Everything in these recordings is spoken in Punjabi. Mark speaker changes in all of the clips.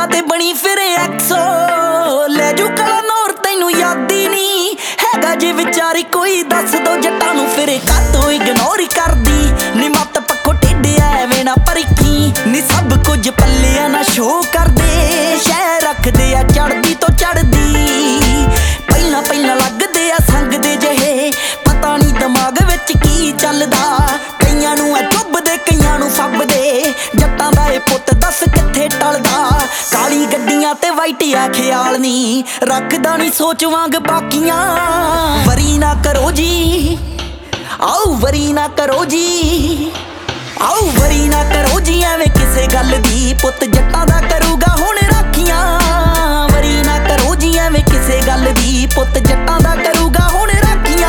Speaker 1: ਇੰਸਟਾ ਤੇ ਬਣੀ ਫਿਰ ਐਕਸੋ ਲੈ ਜੂ ਕਲਾ ਨੂਰ ਤੈਨੂੰ ਯਾਦ ਹੀ ਨਹੀਂ ਹੈਗਾ ਜੇ ਵਿਚਾਰੀ ਕੋਈ ਦੱਸ ਦੋ ਜੱਟਾਂ ਨੂੰ ਫਿਰ ਕਾਤੋਂ ਇਗਨੋਰ ਕਰਦੀ ਨੀ ਮੱਤ ਪੱਖੋਂ ਟੇਢਿਆ ਐਵੇਂ ਨਾ ਪਰਖੀ ਨੀ ਸਭ ਕੁਝ ਪੱਲਿਆਂ ਨਾ ਸ਼ੋ ਕਰਦੇ ਸ਼ਹਿ ਰੱਖਦੇ ਆ ਚੜਦੀ ਤੋਂ ਚੜਦੀ ਪਹਿਲਾਂ ਪਹਿਲਾਂ ਲੱਗਦੇ ਆ ਸੰਗ ਦੇ ਜਿਹੇ ਪਤਾ ਨਹੀਂ ਦਿਮਾਗ ਵਿੱਚ ਕੀ ਚੱਲਦਾ ਕਈਆਂ ਨੂੰ ਆ ਚੁੱਭਦੇ ਕਈਆਂ ਨੂੰ ਫੱਬਦੇ ਜੱਟਾਂ ਦਾ ਇਹ ਪੁੱਤ ਦੱਸ ਕਿੱਥੇ ਟਲਦਾ ਕਾਲੀ ਗੱਡੀਆਂ ਤੇ ਵਾਈਟਿਆ ਖਿਆਲ ਨਹੀਂ ਰੱਖਦਾ ਨਹੀਂ ਸੋਚ ਵਾਂਗ ਬਾਕੀਆਂ ਵਰੀ ਨਾ ਕਰੋ ਜੀ ਆਓ ਵਰੀ ਨਾ ਕਰੋ ਜੀ ਆਓ ਵਰੀ ਨਾ ਕਰੋ ਜੀ ਐਵੇਂ ਕਿਸੇ ਗੱਲ ਦੀ ਪੁੱਤ ਜੱਟਾਂ ਦਾ ਕਰੂਗਾ ਹੁਣ ਰਾਖੀਆਂ ਵਰੀ ਨਾ ਕਰੋ ਜੀ ਐਵੇਂ ਕਿਸੇ ਗੱਲ ਦੀ ਪੁੱਤ ਜੱਟਾਂ ਦਾ ਕਰੂਗਾ ਹੁਣ ਰਾਖੀਆਂ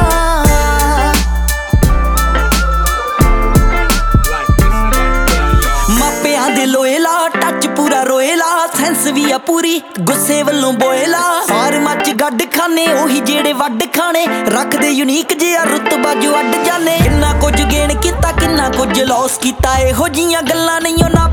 Speaker 1: ਮਾਪਿਆਂ ਦੇ ਲੋਏਲਾ ਟੱਚ ਪੂਰਾ ਰੋਏਲਾ ਸੈਂਸ ਵੀ ਆ ਪੂਰੀ ਗੁੱਸੇ ਵੱਲੋਂ ਬੋਏਲਾ ਫਾਰਮਾਂ ਚ ਗੱਡ ਖਾਨੇ ਉਹੀ ਜਿਹੜੇ ਵੱਡ ਖਾਣੇ ਰੱਖਦੇ ਯੂਨੀਕ ਜਿਹਾ ਰੁਤਬਾ ਜੋ ਅੱਡ ਜਾਣੇ ਕਿੰਨਾ ਕੁਝ ਗੇਨ ਕੀਤਾ ਕਿੰਨਾ ਕੁਝ ਲੌਸ ਕੀਤਾ ਇਹੋ ਜੀਆਂ ਗੱਲਾਂ ਨਹੀਂ ਉਹਨਾਂ